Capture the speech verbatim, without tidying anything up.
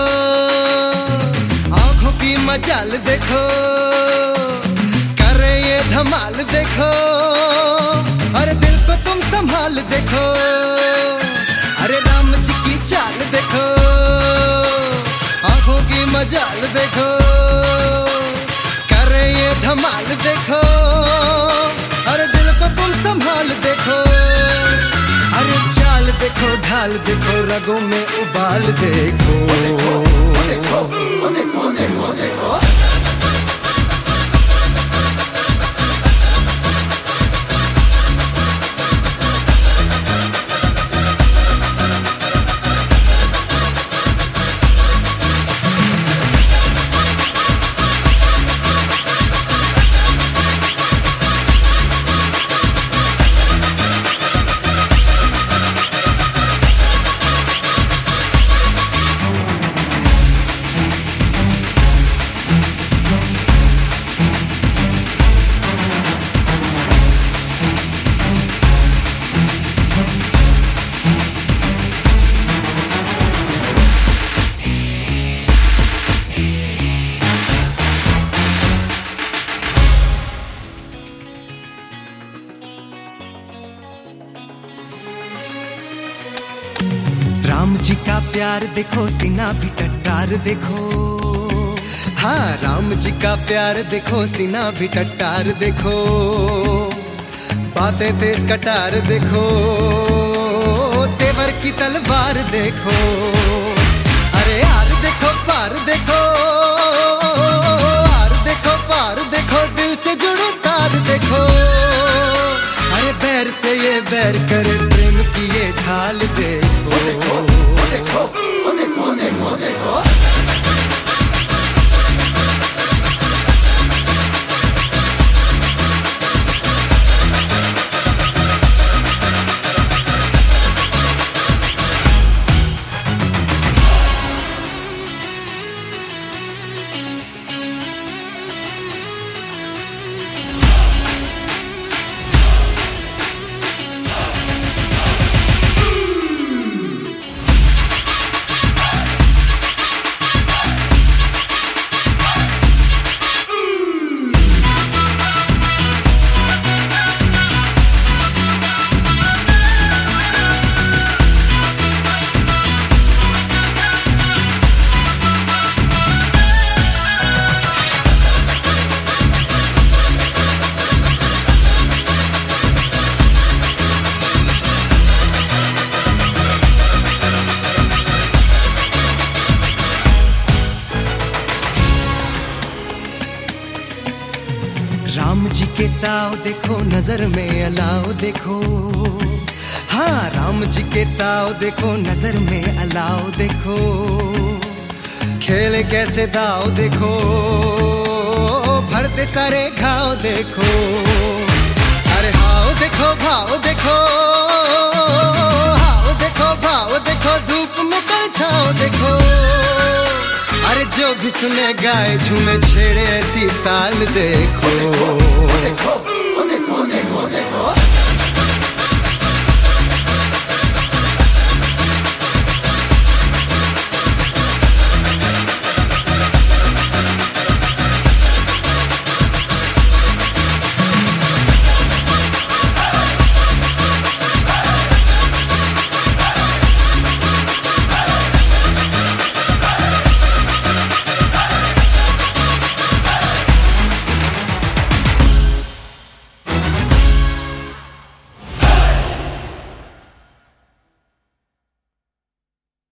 आंखों की मजाल देखो, करे ये धमाल देखो, अरे दिल को तुम संभाल देखो, अरे राम जी की चाल देखो, आंखों की मजाल देखो, करे ये धमाल देखो, अरे दिल को तुम संभाल देखो, अरे चाल देखो, ढाल देखो, रगों में उबाल देखो, देखो, देखो, देखो, देखो, देखो। राम जी का प्यार देखो, सीना भी टट्टार देखो, हाँ राम जी का प्यार देखो, सीना भी टट्टार देखो, बातें तेज कटार देखो, तेवर की तलवार देखो, अरे यार देखो, पार देखो, आर देखो, पार देखो, दिल से जुड़े तार देखो, अरे बैर से ये बैर करे, प्रेम की ये ढाल देखो, देखो, देखो, देखो, देखो, देखो। राम जी के ताव देखो, नजर में अलाव देखो, हाँ राम जी के ताव देखो, नजर में अलाव देखो, खेले कैसे दाव देखो, भरते सारे घाव देखो, अरे हाव देखो, भाव देखो, हाव देखो, भाव देखो, धूप में कर छाव देखो, अरे जो भी सुने गाए, झूमे छेड़े ऐसी ताल देखो, देखो, देखो, देखो, देखो, देखो।